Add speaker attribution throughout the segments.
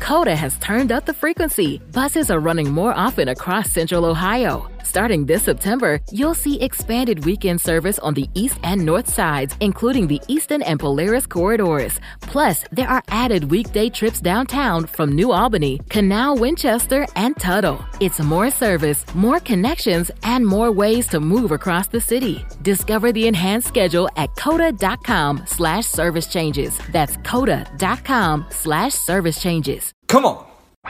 Speaker 1: Coda has turned up the frequency. Buses are running more often across Central Ohio. Starting this September, you'll see expanded weekend service on the east and north sides, including the Eastern and Polaris corridors. Plus, there are added weekday trips downtown from New Albany, Canal, Winchester, and Tuttle. It's more service, more connections, and more ways to move across the city. Discover the enhanced schedule at coda.com/service changes. That's coda.com/service changes.
Speaker 2: Come on.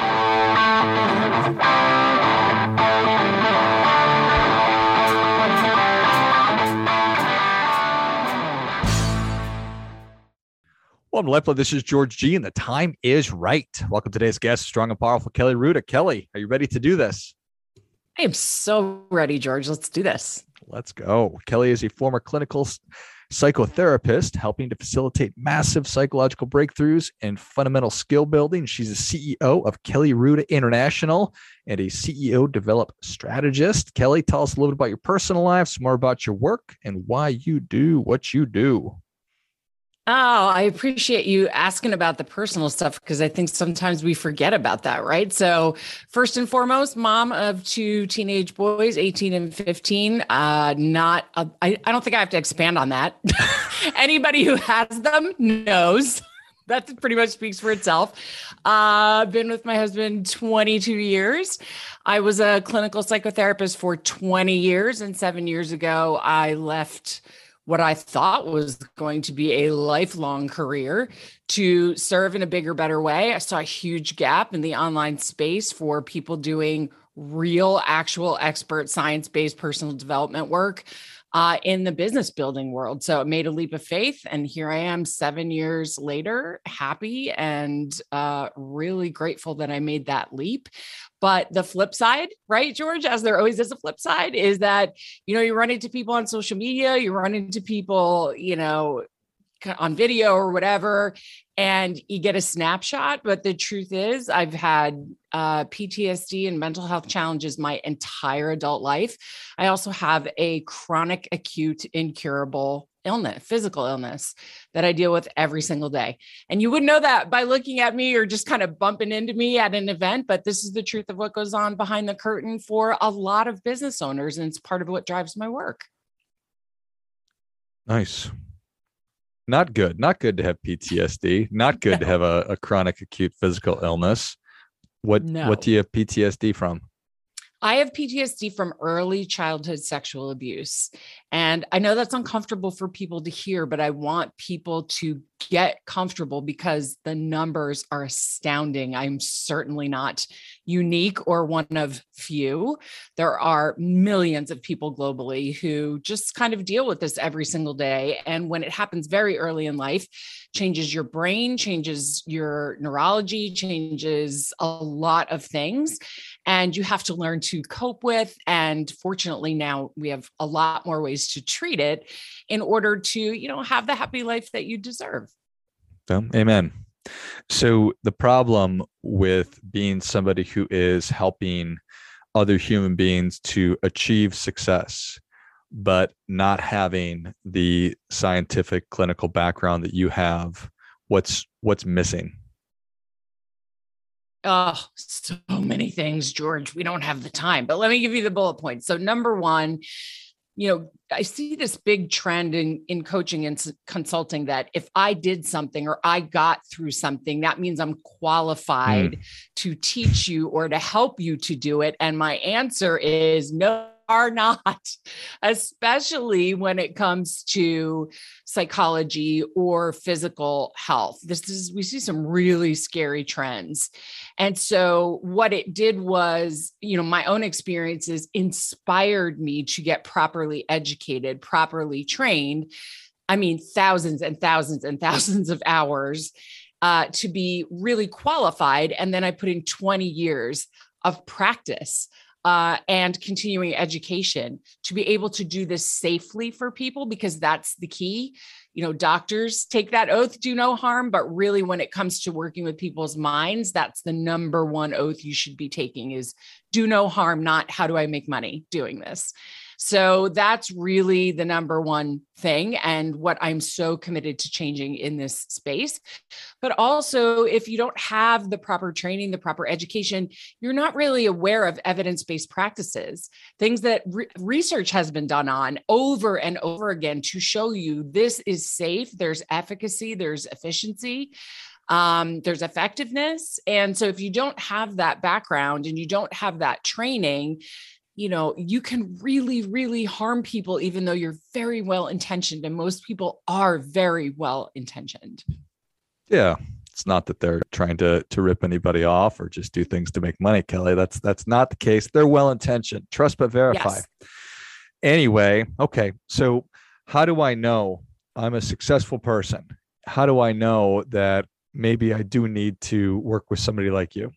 Speaker 2: Welcome to Lifeblood. This is George G, and the time is right. Welcome to today's guest, strong and powerful Kelly Hrudey. Kelly, are you ready to do this?
Speaker 3: I am so ready, George. Let's do this.
Speaker 2: Let's go. Kelly is a former clinical psychotherapist helping to facilitate massive psychological breakthroughs and fundamental skill building. She's a CEO of Kelly Hrudey International and a CEO developed strategist. Kelly, tell us a little bit about your personal life, some more about your work, and why you do what you do.
Speaker 3: Oh, I appreciate you asking about the personal stuff because I think sometimes we forget about that, right? So first and foremost, mom of two teenage boys, 18 and 15. I don't think I have to expand on that. Anybody who has them knows. That pretty much speaks for itself. I've been with my husband 22 years. I was a clinical psychotherapist for 20 years, and 7 years ago, I left what I thought was going to be a lifelong career to serve in a bigger, better way. I saw a huge gap in the online space for people doing real, actual expert science-based personal development work in the business building world. So it made a leap of faith. And here I am 7 years later, happy and really grateful that I made that leap. But the flip side, right, George, as there always is a flip side, is that, you run into people on social media, you run into people, on video or whatever, and you get a snapshot. But the truth is I've had PTSD and mental health challenges my entire adult life. I also have a chronic, acute, incurable illness, physical illness that I deal with every single day. And you wouldn't know that by looking at me or just kind of bumping into me at an event, but this is the truth of what goes on behind the curtain for a lot of business owners. And it's part of what drives my work.
Speaker 2: Nice. Not good. Not good to have PTSD. Not good to have a chronic acute physical illness. What do you have PTSD from?
Speaker 3: I have PTSD from early childhood sexual abuse. And I know that's uncomfortable for people to hear, but I want people to get comfortable because the numbers are astounding. I'm certainly not unique or one of few. There are millions of people globally who just kind of deal with this every single day. And when it happens very early in life, changes your brain, changes your neurology, changes a lot of things. And you have to learn to cope with. And fortunately, now we have a lot more ways to treat it in order to, have the happy life that you deserve.
Speaker 2: Amen. So the problem with being somebody who is helping other human beings to achieve success, but not having the scientific clinical background that you have, what's missing?
Speaker 3: Oh, so many things, George. We don't have the time, but let me give you the bullet points. So number one, I see this big trend in coaching and consulting that if I did something or I got through something, that means I'm qualified to teach you or to help you to do it. And my answer is no, are not, especially when it comes to psychology or physical health. We see some really scary trends. And so what it did was, my own experiences inspired me to get properly educated, properly trained. I mean, thousands and thousands and thousands of hours to be really qualified. And then I put in 20 years of practice and continuing education to be able to do this safely for people, because that's the key. Doctors take that oath, do no harm, but really when it comes to working with people's minds, that's the number one oath you should be taking is do no harm, not how do I make money doing this. So that's really the number one thing, and what I'm so committed to changing in this space. But also, if you don't have the proper training, the proper education, you're not really aware of evidence-based practices, things that research has been done on over and over again to show you this is safe, there's efficacy, there's efficiency, there's effectiveness. And so if you don't have that background and you don't have that training, you can really, really harm people, even though you're very well intentioned. And most people are very well intentioned.
Speaker 2: Yeah. It's not that they're trying to rip anybody off or just do things to make money, Kelly. That's not the case. They're well intentioned. Trust but verify. Yes. Anyway, okay. So how do I know I'm a successful person? How do I know that maybe I do need to work with somebody like you?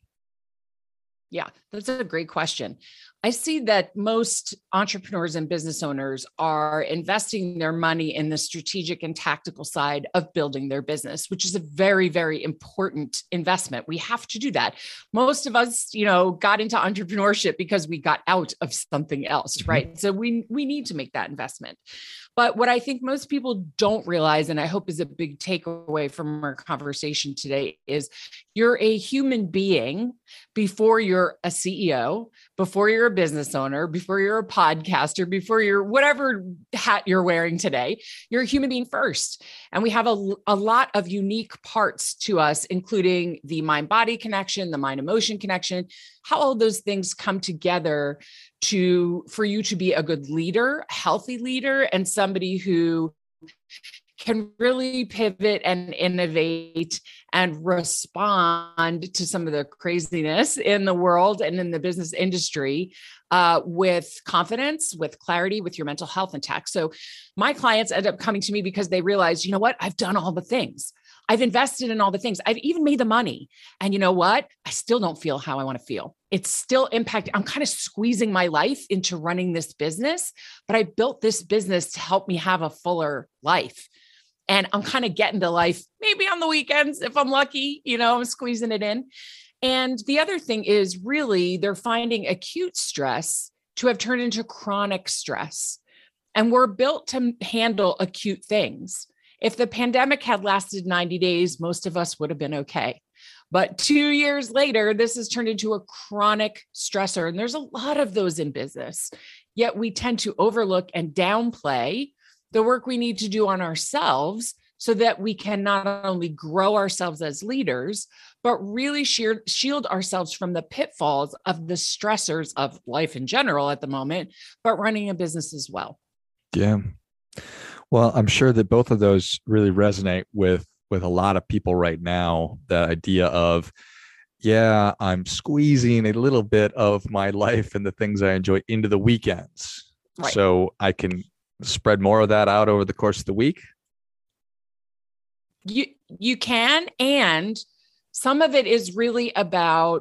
Speaker 3: Yeah, that's a great question. I see that most entrepreneurs and business owners are investing their money in the strategic and tactical side of building their business, which is a very, very important investment. We have to do that. Most of us, got into entrepreneurship because we got out of something else, right? So we need to make that investment. But what I think most people don't realize, and I hope is a big takeaway from our conversation today, is you're a human being before you're a CEO, before you're a business owner, before you're a podcaster, before you're whatever hat you're wearing today. You're a human being first. And we have a lot of unique parts to us, including the mind-body connection, the mind-emotion connection, how all those things come together for you to be a good leader, a healthy leader, and somebody who can really pivot and innovate and respond to some of the craziness in the world and in the business industry with confidence, with clarity, with your mental health intact. So my clients end up coming to me because they realize, I've done all the things. I've invested in all the things. I've even made the money. And you know what? I still don't feel how I want to feel. It's still impacting. I'm kind of squeezing my life into running this business, but I built this business to help me have a fuller life. And I'm kind of getting to life maybe on the weekends if I'm lucky, I'm squeezing it in. And the other thing is really they're finding acute stress to have turned into chronic stress. And we're built to handle acute things. If the pandemic had lasted 90 days, most of us would have been okay. But 2 years later, this has turned into a chronic stressor. And there's a lot of those in business. Yet we tend to overlook and downplay the work we need to do on ourselves so that we can not only grow ourselves as leaders, but really shield ourselves from the pitfalls of the stressors of life in general at the moment, but running a business as well.
Speaker 2: Yeah. Well, I'm sure that both of those really resonate with a lot of people right now. The idea of, I'm squeezing a little bit of my life and the things I enjoy into the weekends. Right. So I can spread more of that out over the course of the week.
Speaker 3: You can. And some of it is really about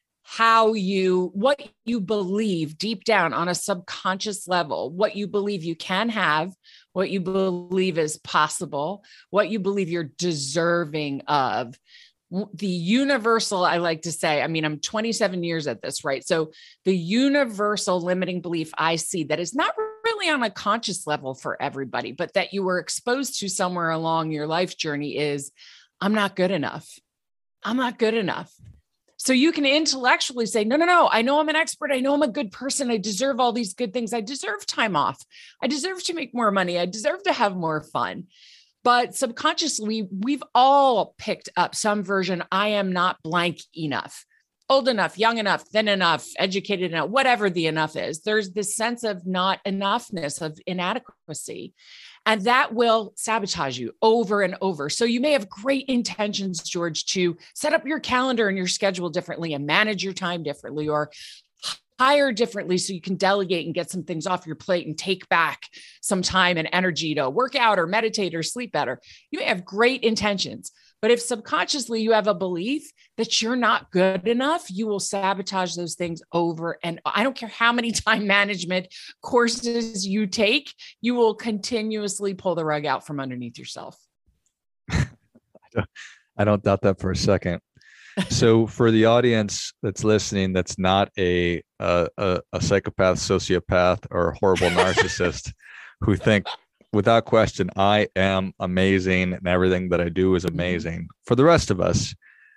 Speaker 3: what you believe deep down on a subconscious level, what you believe you can have, what you believe is possible, what you believe you're deserving of. The universal, I like to say, I'm 27 years at this, right? So the universal limiting belief I see that is not really on a conscious level for everybody, but that you were exposed to somewhere along your life journey is, I'm not good enough. I'm not good enough. So you can intellectually say, no, I know I'm an expert. I know I'm a good person. I deserve all these good things. I deserve time off. I deserve to make more money. I deserve to have more fun. But subconsciously, we've all picked up some version. I am not blank enough, old enough, young enough, thin enough, educated enough, whatever the enough is. There's this sense of not enoughness, of inadequacy. And that will sabotage you over and over. So you may have great intentions, George, to set up your calendar and your schedule differently and manage your time differently, or hire differently so you can delegate and get some things off your plate and take back some time and energy to work out or meditate or sleep better. You may have great intentions, but if subconsciously you have a belief that you're not good enough, you will sabotage those things over. And I don't care how many time management courses you take, you will continuously pull the rug out from underneath yourself.
Speaker 2: I don't doubt that for a second. So for the audience that's listening, that's not a psychopath, sociopath, or horrible narcissist who think without question, I am amazing and everything that I do is amazing. For the rest of us,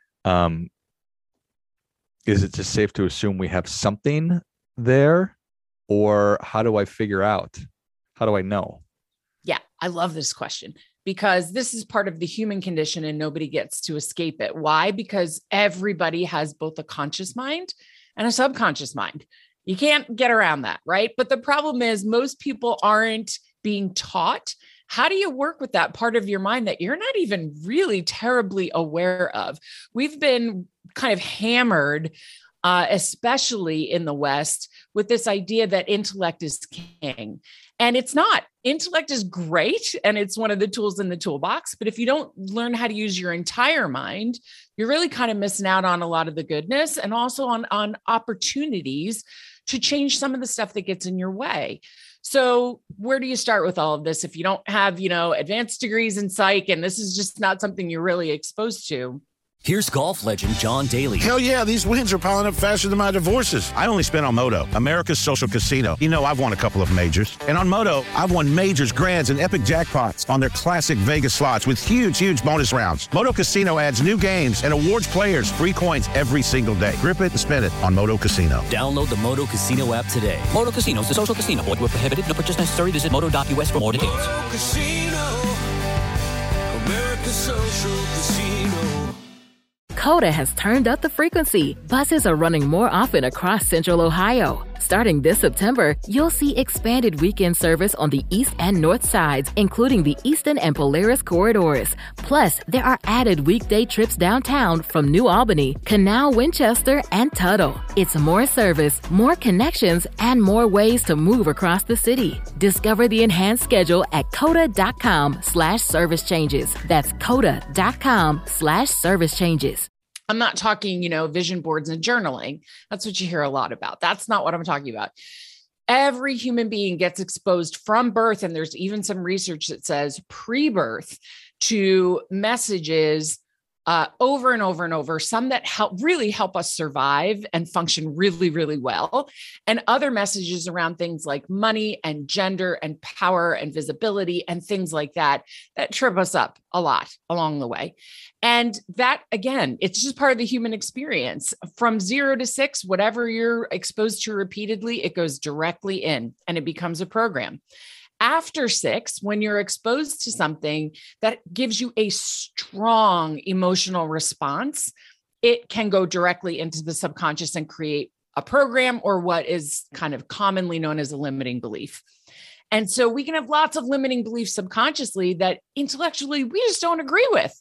Speaker 2: is it just safe to assume we have something there, or how do I figure out? How do I know?
Speaker 3: Yeah, I love this question because this is part of the human condition and nobody gets to escape it. Why? Because everybody has both a conscious mind and a subconscious mind. You can't get around that, right? But the problem is most people aren't being taught. How do you work with that part of your mind that you're not even really terribly aware of? We've been kind of hammered, especially in the West, with this idea that intellect is king. And it's not. Intellect is great, and it's one of the tools in the toolbox. But if you don't learn how to use your entire mind, you're really kind of missing out on a lot of the goodness and also on opportunities to change some of the stuff that gets in your way. So where do you start with all of this if you don't have, advanced degrees in psych, and this is just not something you're really exposed to?
Speaker 4: Here's golf legend John Daly.
Speaker 5: Hell yeah, these wins are piling up faster than my divorces. I only spent on Moto, America's social casino. I've won a couple of majors. And on Moto, I've won majors, grands, and epic jackpots on their classic Vegas slots with huge bonus rounds. Moto Casino adds new games and awards players free coins every single day. Grip it and spin it on Moto Casino.
Speaker 4: Download the Moto Casino app today. Moto Casino is a social casino. Void where prohibited. No purchase necessary. Visit moto.us for more details.
Speaker 6: Moto Casino, America's social casino.
Speaker 1: Coda has turned up the frequency. Buses are running more often across Central Ohio. Starting this September, you'll see expanded weekend service on the east and north sides, including the Eastern and Polaris corridors. Plus, there are added weekday trips downtown from New Albany, Canal, Winchester, and Tuttle. It's more service, more connections, and more ways to move across the city. Discover the enhanced schedule at coda.com/service changes. That's coda.com/service changes.
Speaker 3: I'm not talking, vision boards and journaling. That's what you hear a lot about. That's not what I'm talking about. Every human being gets exposed from birth, and there's even some research that says pre-birth, to messages over and over and over, some that really help us survive and function really, really well, and other messages around things like money and gender and power and visibility and things like that trip us up a lot along the way. And that, again, it's just part of the human experience. From 0 to 6, whatever you're exposed to repeatedly, it goes directly in and it becomes a program. After 6, when you're exposed to something that gives you a strong emotional response, it can go directly into the subconscious and create a program, or what is kind of commonly known as a limiting belief. And so we can have lots of limiting beliefs subconsciously that intellectually we just don't agree with.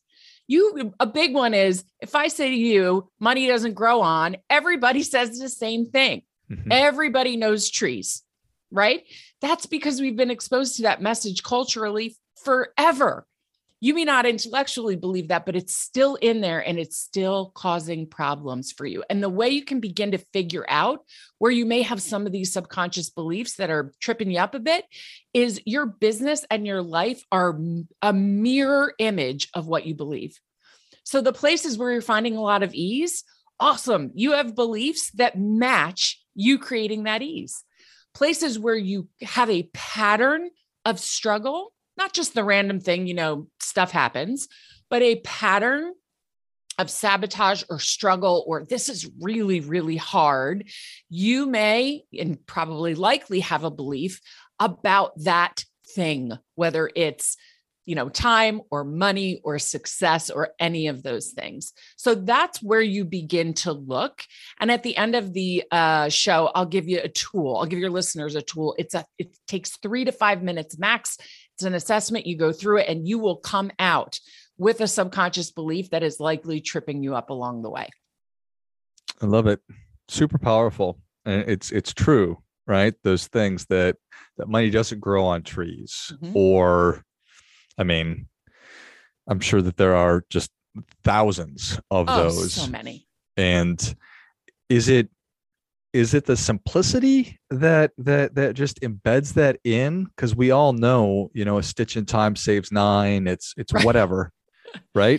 Speaker 3: A big one is, if I say to you, money doesn't grow on, everybody says the same thing. Mm-hmm. Everybody knows trees, right? That's because we've been exposed to that message culturally forever. You may not intellectually believe that, but it's still in there and it's still causing problems for you. And the way you can begin to figure out where you may have some of these subconscious beliefs that are tripping you up a bit is your business and your life are a mirror image of what you believe. So the places where you're finding a lot of ease, awesome. You have beliefs that match you creating that ease. Places where you have a pattern of struggle, not just the random thing, stuff happens, but a pattern of sabotage or struggle, or this is really, really hard. You may, and probably likely, have a belief about that thing, whether it's, time or money or success or any of those things. So that's where you begin to look. And at the end of the show, I'll give you a tool. I'll give your listeners a tool. It takes 3 to 5 minutes max. It's an assessment. You go through it and you will come out with a subconscious belief that is likely tripping you up along the way.
Speaker 2: I love it. Super powerful. And it's true, right? Those things that money doesn't grow on trees, mm-hmm. or, I'm sure that there are just thousands of those.
Speaker 3: So many.
Speaker 2: And is it the simplicity that just embeds that in? Because we all know, a stitch in time saves 9. It's
Speaker 3: right.
Speaker 2: Whatever, right?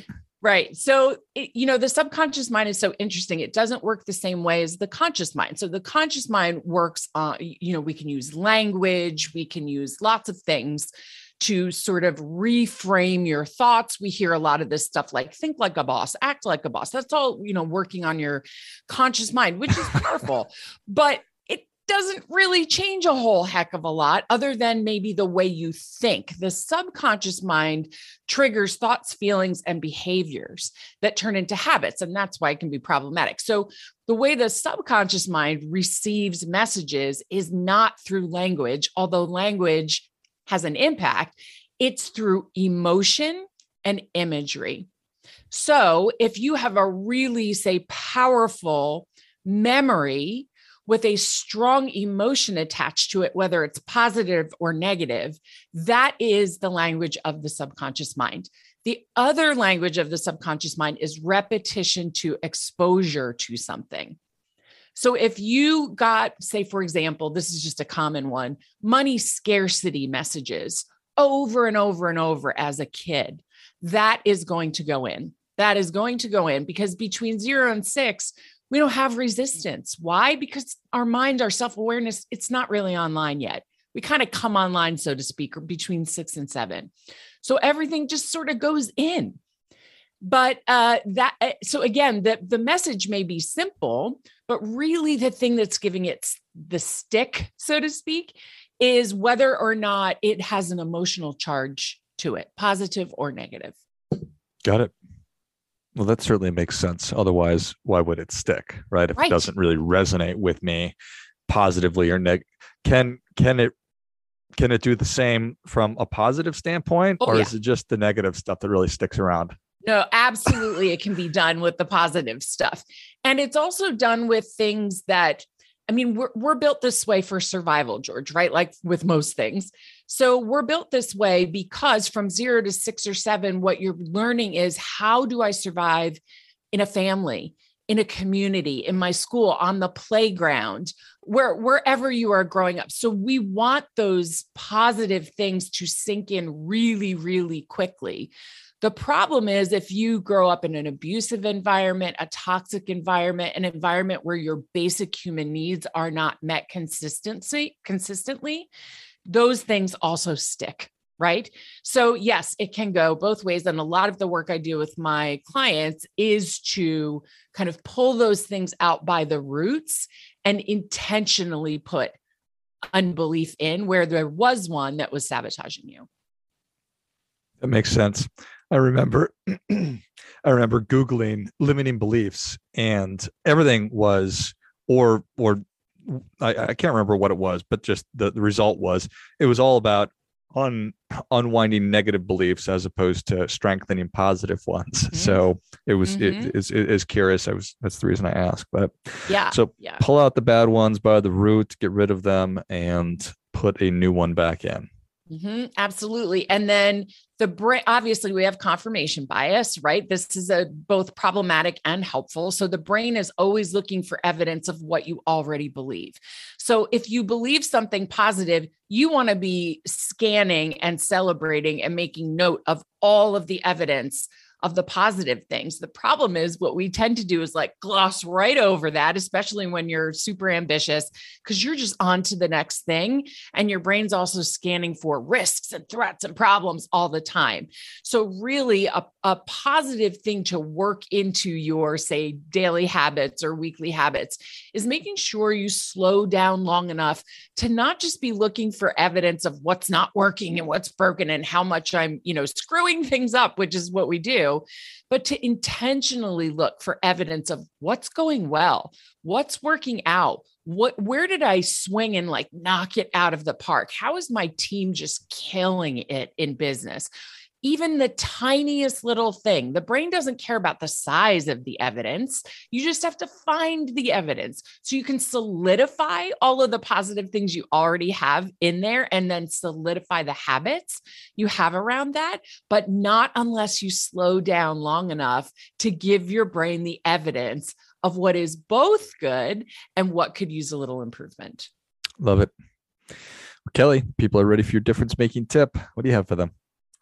Speaker 3: Right. So, the subconscious mind is so interesting. It doesn't work the same way as the conscious mind. So the conscious mind works on, we can use language, we can use lots of things to sort of reframe your thoughts. We hear a lot of this stuff like think like a boss, act like a boss. That's all, working on your conscious mind, which is powerful, but it doesn't really change a whole heck of a lot other than maybe the way you think. The subconscious mind triggers thoughts, feelings, and behaviors that turn into habits. And that's why it can be problematic. So the way the subconscious mind receives messages is not through language, although language has an impact. It's through emotion and imagery. So if you have a really, say, powerful memory with a strong emotion attached to it, whether it's positive or negative, that is the language of the subconscious mind. The other language of the subconscious mind is repetition to exposure to something. So if you got, say, for example, this is just a common one, money scarcity messages over and over and over as a kid, that is going to go in. That is going to go in because between 0 and 6, we don't have resistance. Why? Because our mind, our self-awareness, it's not really online yet. We kind of come online, so to speak, between 6 and 7. So everything just sort of goes in. But so again, the message may be simple, but really the thing that's giving it the stick, so to speak, is whether or not it has an emotional charge to it, positive or negative.
Speaker 2: Got it. Well, that certainly makes sense. Otherwise, why would it stick, right? If it doesn't really resonate with me positively or negative, can it do the same from a positive standpoint, or is it just the negative stuff that really sticks around?
Speaker 3: No, absolutely. It can be done with the positive stuff. And it's also done with things that, we're built this way for survival, George, right? Like with most things. So we're built this way because from 0 to 6 or 7, what you're learning is how do I survive in a family, in a community, in my school, on the playground, wherever you are growing up. So we want those positive things to sink in really, really quickly. The problem is if you grow up in an abusive environment, a toxic environment, an environment where your basic human needs are not met consistently, those things also stick, right? So yes, it can go both ways. And a lot of the work I do with my clients is to kind of pull those things out by the roots and intentionally put unbelief in where there was one that was sabotaging you.
Speaker 2: That makes sense. I remember Googling limiting beliefs, and everything was, or I can't remember what it was, but just the result was, it was all about unwinding negative beliefs as opposed to strengthening positive ones. Mm-hmm. So it was, it is curious. That's the reason I asked, but pull out the bad ones by the root, get rid of them, and put a new one back in.
Speaker 3: Mm-hmm, absolutely. And then the brain, obviously we have confirmation bias, right? This is both problematic and helpful. So the brain is always looking for evidence of what you already believe. So if you believe something positive, you want to be scanning and celebrating and making note of all of the evidence of the positive things. The problem is what we tend to do is like gloss right over that, especially when you're super ambitious, because you're just on to the next thing. And your brain's also scanning for risks and threats and problems all the time. So really a positive thing to work into your, say, daily habits or weekly habits is making sure you slow down long enough to not just be looking for evidence of what's not working and what's broken and how much I'm, screwing things up, which is what we do, but to intentionally look for evidence of what's going well, what's working out, where did I swing and like knock it out of the park? How is my team just killing it in business? Even the tiniest little thing. The brain doesn't care about the size of the evidence. You just have to find the evidence so you can solidify all of the positive things you already have in there and then solidify the habits you have around that, but not unless you slow down long enough to give your brain the evidence of what is both good and what could use a little improvement.
Speaker 2: Love it. Kelly, people are ready for your difference-making tip. What do you have for them?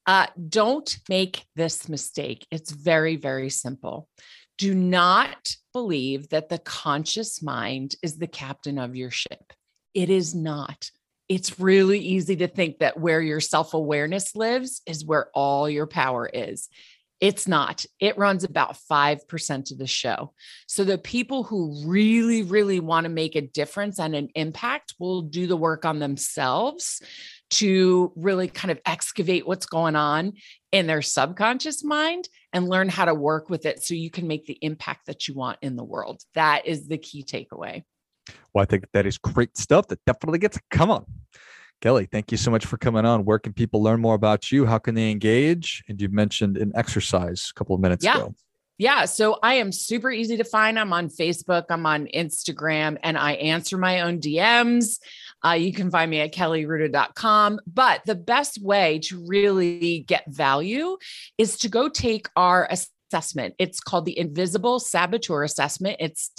Speaker 3: Don't make this mistake. It's very, very simple. Do not believe that the conscious mind is the captain of your ship. It is not. It's really easy to think that where your self-awareness lives is where all your power is. It's not. It runs about 5% of the show. So the people who really, really want to make a difference and an impact will do the work on themselves to really kind of excavate what's going on in their subconscious mind and learn how to work with it so you can make the impact that you want in the world. That is the key takeaway.
Speaker 2: Well, I think that is great stuff. That definitely gets come on. Kelly, thank you so much for coming on. Where can people learn more about you? How can they engage? And you mentioned an exercise a couple of minutes ago.
Speaker 3: Yeah. So I am super easy to find. I'm on Facebook, I'm on Instagram, and I answer my own DMs. You can find me at kellyruda.com. But the best way to really get value is to go take our assessment. It's called the Invisible Saboteur Assessment. It's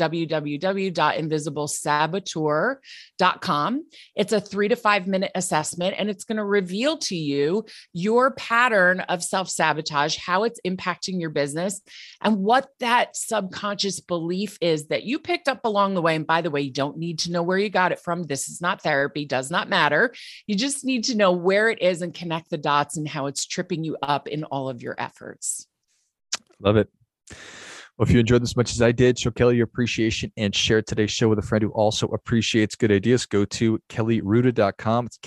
Speaker 3: www.invisiblesaboteur.com. It's a 3 to 5 minute assessment, and it's going to reveal to you your pattern of self-sabotage, how it's impacting your business, and what that subconscious belief is that you picked up along the way. And by the way, you don't need to know where you got it from. This is not therapy, does not matter. You just need to know where it is and connect the dots and how it's tripping you up in all of your efforts.
Speaker 2: Love it. Well, if you enjoyed this as much as I did, show Kelly your appreciation and share today's show with a friend who also appreciates good ideas. Go to kellyruta.com. It's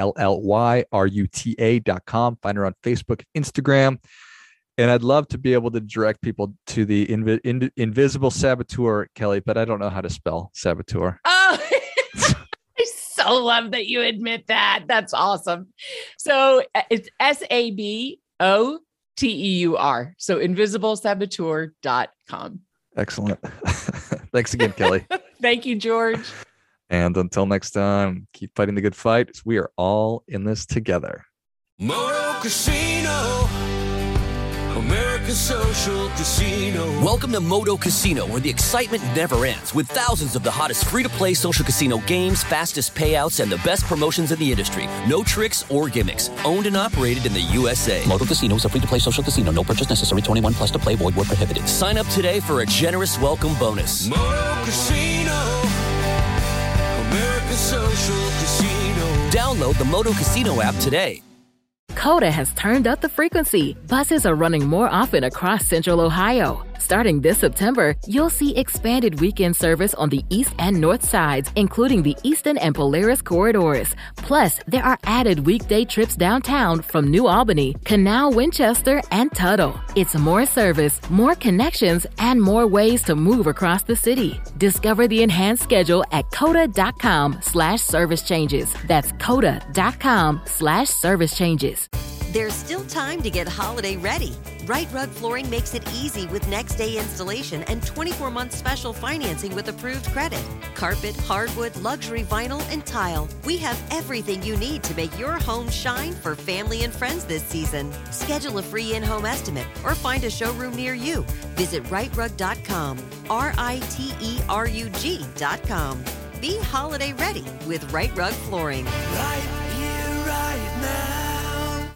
Speaker 2: KELLYRUTA.com. Find her on Facebook, Instagram. And I'd love to be able to direct people to the Invisible Saboteur, Kelly, but I don't know how to spell saboteur.
Speaker 3: Oh, I so love that you admit that. That's awesome. So it's SABOTEUR. So invisiblesaboteur.com.
Speaker 2: Excellent. Thanks again, Kelly.
Speaker 3: Thank you, George.
Speaker 2: And until next time, keep fighting the good fight. We are all in this together.
Speaker 6: Moto Casino, America's social casino.
Speaker 4: Welcome to Moto Casino, where the excitement never ends, with thousands of the hottest free-to-play social casino games, fastest payouts, and the best promotions in the industry. No tricks or gimmicks. Owned and operated in the USA. Moto Casino is a free-to-play social casino. No purchase necessary. 21 plus to play. Void where prohibited. Sign up today for a generous welcome bonus.
Speaker 6: Moto Casino, America's social casino.
Speaker 4: Download the Moto Casino app today.
Speaker 1: Coda has turned up the frequency. Buses are running more often across Central Ohio. Starting this September, you'll see expanded weekend service on the east and north sides, including the Eastern and Polaris corridors. Plus, there are added weekday trips downtown from New Albany, Canal, Winchester, and Tuttle. It's more service, more connections, and more ways to move across the city. Discover the enhanced schedule at coda.com/service changes. That's coda.com/service changes.
Speaker 7: There's still time to get holiday ready. Right Rug Flooring makes it easy with next-day installation and 24-month special financing with approved credit. Carpet, hardwood, luxury vinyl, and tile. We have everything you need to make your home shine for family and friends this season. Schedule a free in-home estimate or find a showroom near you. Visit rightrug.com, RITERUG.com. Be holiday ready with Right Rug Flooring.
Speaker 6: Right here, right now.